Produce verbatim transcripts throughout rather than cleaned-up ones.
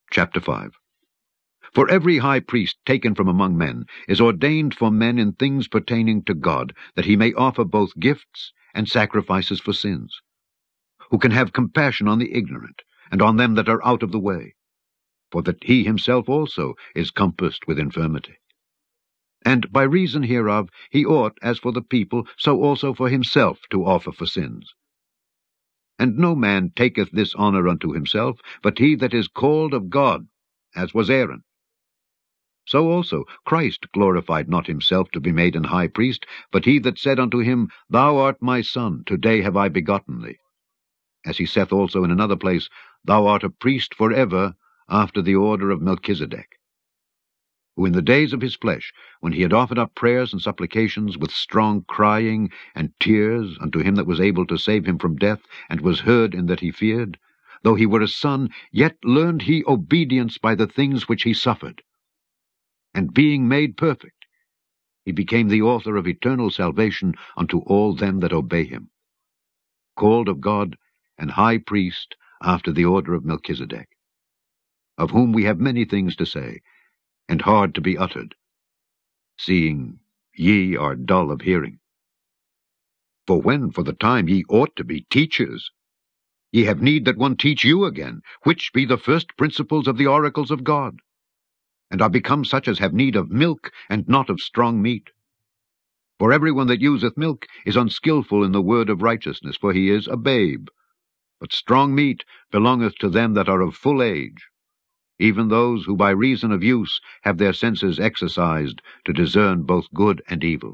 Chapter five. For every high priest taken from among men is ordained for men in things pertaining to God, that he may offer both gifts and sacrifices for sins, who can have compassion on the ignorant, and on them that are out of the way, for that he himself also is compassed with infirmity. And by reason hereof he ought, as for the people, so also for himself, to offer for sins. And no man taketh this honour unto himself, but he that is called of God, as was Aaron. So also Christ glorified not himself to be made an high priest, but he that said unto him, Thou art my Son, today have I begotten thee. As he saith also in another place, Thou art a priest for ever, after the order of Melchizedek. Who in the days of his flesh, when he had offered up prayers and supplications with strong crying and tears unto him that was able to save him from death, and was heard in that he feared, though he were a son, yet learned he obedience by the things which he suffered. And being made perfect, he became the author of eternal salvation unto all them that obey him, called of God, and high priest after the order of Melchizedek, of whom we have many things to say, and hard to be uttered, seeing ye are dull of hearing. For when for the time ye ought to be teachers, ye have need that one teach you again, which be the first principles of the oracles of God, and are become such as have need of milk, and not of strong meat. For every one that useth milk is unskilful in the word of righteousness, for he is a babe. But strong meat belongeth to them that are of full age, even those who by reason of use have their senses exercised to discern both good and evil.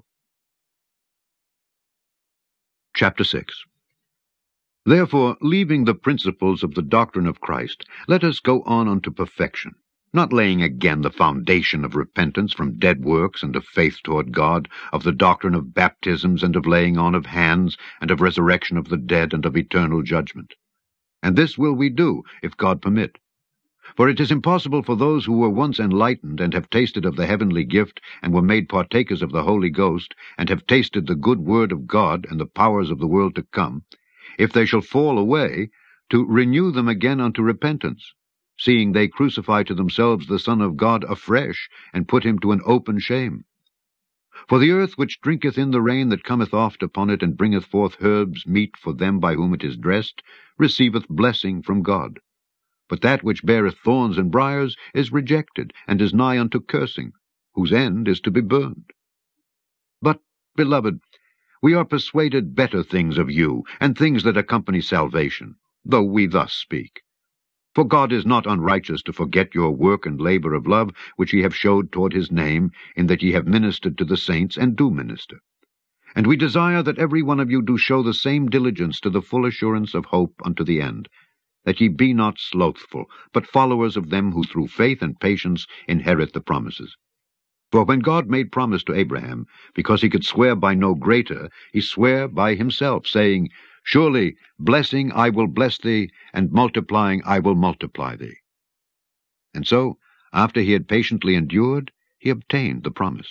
Chapter six. Therefore, leaving the principles of the doctrine of Christ, let us go on unto perfection, not laying again the foundation of repentance from dead works and of faith toward God, of the doctrine of baptisms and of laying on of hands, and of resurrection of the dead, and of eternal judgment. And this will we do, if God permit. For it is impossible for those who were once enlightened, and have tasted of the heavenly gift, and were made partakers of the Holy Ghost, and have tasted the good word of God, and the powers of the world to come, if they shall fall away, to renew them again unto repentance, seeing they crucify to themselves the Son of God afresh, and put him to an open shame. For the earth which drinketh in the rain that cometh oft upon it, and bringeth forth herbs meet for them by whom it is dressed, receiveth blessing from God. But that which beareth thorns and briars is rejected, and is nigh unto cursing, whose end is to be burned. But, beloved, we are persuaded better things of you, and things that accompany salvation, though we thus speak. For God is not unrighteous to forget your work and labor of love, which ye have showed toward his name, in that ye have ministered to the saints, and do minister. And we desire that every one of you do show the same diligence to the full assurance of hope unto the end, that ye be not slothful, but followers of them who through faith and patience inherit the promises. For when God made promise to Abraham, because he could swear by no greater, he sware by himself, saying, Surely blessing I will bless thee, and multiplying I will multiply thee. And so, after he had patiently endured, he obtained the promise.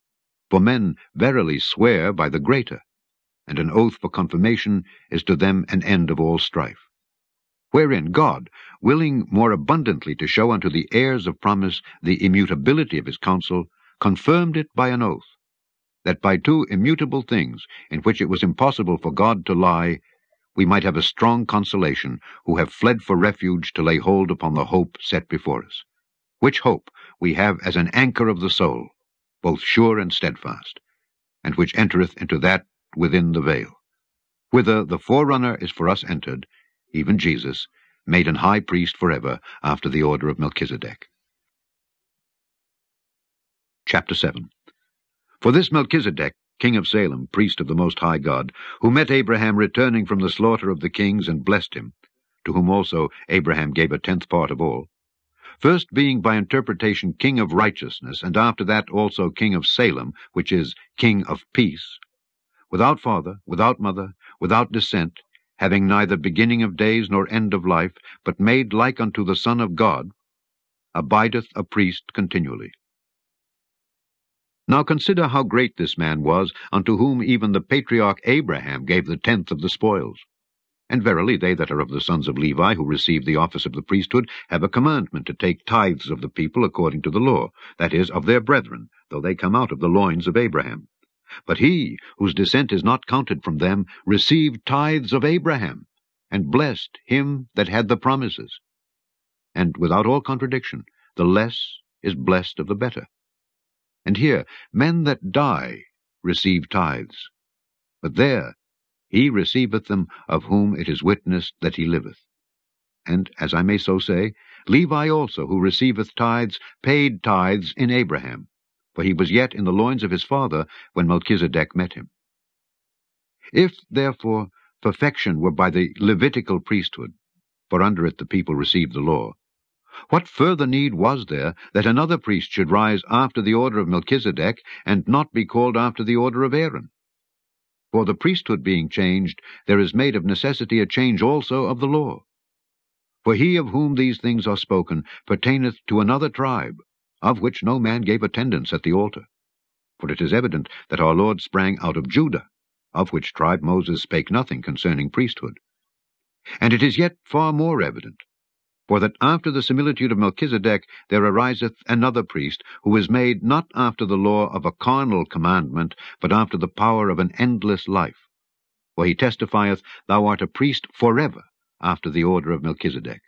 For men verily swear by the greater, and an oath for confirmation is to them an end of all strife. Wherein God, willing more abundantly to show unto the heirs of promise the immutability of his counsel, confirmed it by an oath, that by two immutable things, in which it was impossible for God to lie, we might have a strong consolation, who have fled for refuge to lay hold upon the hope set before us, which hope we have as an anchor of the soul, both sure and steadfast, and which entereth into that within the veil, whither the forerunner is for us entered, even Jesus, made an high priest forever, after the order of Melchizedek. Chapter seven. For this Melchizedek, king of Salem, priest of the Most High God, who met Abraham returning from the slaughter of the kings, and blessed him, to whom also Abraham gave a tenth part of all, first being by interpretation king of righteousness, and after that also king of Salem, which is king of peace, without father, without mother, without descent, having neither beginning of days nor end of life, but made like unto the Son of God, abideth a priest continually. Now consider how great this man was, unto whom even the patriarch Abraham gave the tenth of the spoils. And verily they that are of the sons of Levi, who receive the office of the priesthood, have a commandment to take tithes of the people according to the law, that is, of their brethren, though they come out of the loins of Abraham. But he, whose descent is not counted from them, received tithes of Abraham, and blessed him that had the promises. And without all contradiction, the less is blessed of the better. And here, men that die receive tithes, but there he receiveth them of whom it is witnessed that he liveth. And, as I may so say, Levi also, who receiveth tithes, paid tithes in Abraham, for he was yet in the loins of his father when Melchizedek met him. If, therefore, perfection were by the Levitical priesthood, for under it the people received the law, what further need was there that another priest should rise after the order of Melchizedek, and not be called after the order of Aaron? For the priesthood being changed, there is made of necessity a change also of the law. For he of whom these things are spoken pertaineth to another tribe, of which no man gave attendance at the altar. For it is evident that our Lord sprang out of Judah, of which tribe Moses spake nothing concerning priesthood. And it is yet far more evident, for that after the similitude of Melchizedek there ariseth another priest, who is made not after the law of a carnal commandment, but after the power of an endless life. For he testifieth, Thou art a priest forever, after the order of Melchizedek.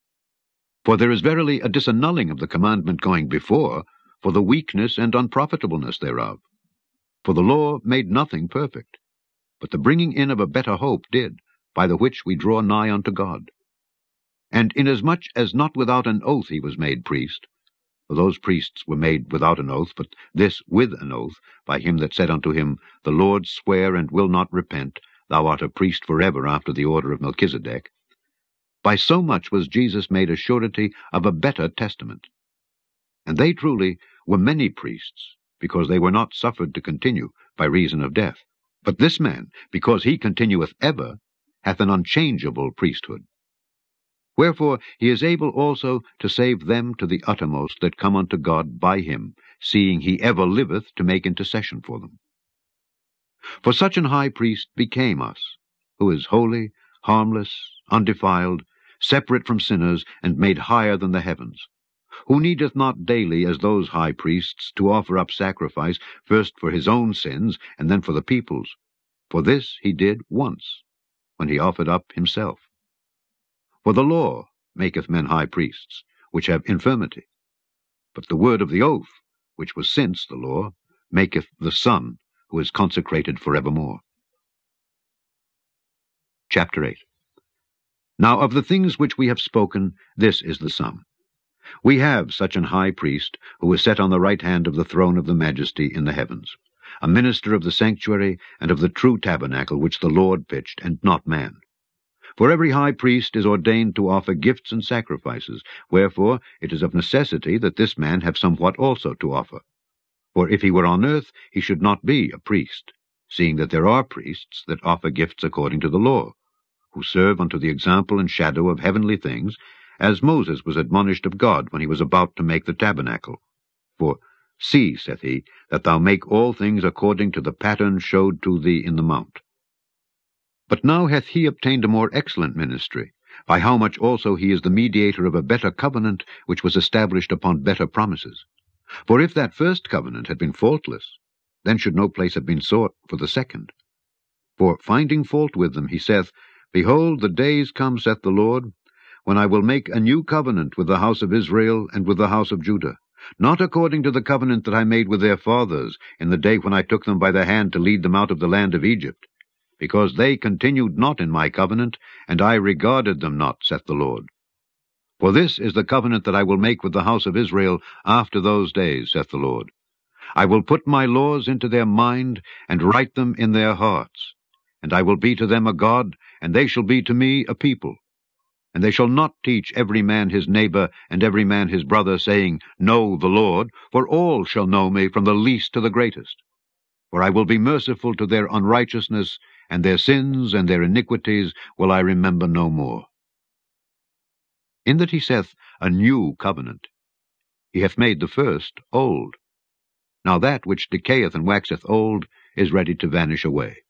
For there is verily a disannulling of the commandment going before, for the weakness and unprofitableness thereof. For the law made nothing perfect, but the bringing in of a better hope did, by the which we draw nigh unto God. And inasmuch as not without an oath he was made priest, for those priests were made without an oath, but this with an oath, by him that said unto him, The Lord sware and will not repent, Thou art a priest forever after the order of Melchizedek, by so much was Jesus made a surety of a better testament. And they truly were many priests, because they were not suffered to continue by reason of death. But this man, because he continueth ever, hath an unchangeable priesthood. Wherefore he is able also to save them to the uttermost that come unto God by him, seeing he ever liveth to make intercession for them. For such an high priest became us, who is holy, harmless, undefiled, separate from sinners, and made higher than the heavens, who needeth not daily, as those high priests, to offer up sacrifice, first for his own sins, and then for the people's. For this he did once, when he offered up himself. For the law maketh men high priests, which have infirmity. But the word of the oath, which was since the law, maketh the Son, who is consecrated forevermore. Chapter eight. Now of the things which we have spoken, this is the sum. We have such an high priest, who is set on the right hand of the throne of the majesty in the heavens, a minister of the sanctuary and of the true tabernacle which the Lord pitched, and not man. For every high priest is ordained to offer gifts and sacrifices, wherefore it is of necessity that this man have somewhat also to offer. For if he were on earth, he should not be a priest, seeing that there are priests that offer gifts according to the law, who serve unto the example and shadow of heavenly things, as Moses was admonished of God when he was about to make the tabernacle. For, See, saith he, that thou make all things according to the pattern showed to thee in the mount. But now hath he obtained a more excellent ministry, by how much also he is the mediator of a better covenant, which was established upon better promises. For if that first covenant had been faultless, then should no place have been sought for the second. For finding fault with them, he saith, Behold, the days come, saith the Lord, when I will make a new covenant with the house of Israel and with the house of Judah, not according to the covenant that I made with their fathers in the day when I took them by the hand to lead them out of the land of Egypt, because they continued not in my covenant, and I regarded them not, saith the Lord. For this is the covenant that I will make with the house of Israel after those days, saith the Lord. I will put my laws into their mind, and write them in their hearts. And I will be to them a God, and they shall be to me a people. And they shall not teach every man his neighbor, and every man his brother, saying, Know the Lord, for all shall know me, from the least to the greatest. For I will be merciful to their unrighteousness, and their sins and their iniquities will I remember no more. In that he saith, A new covenant, he hath made the first old. Now that which decayeth and waxeth old is ready to vanish away.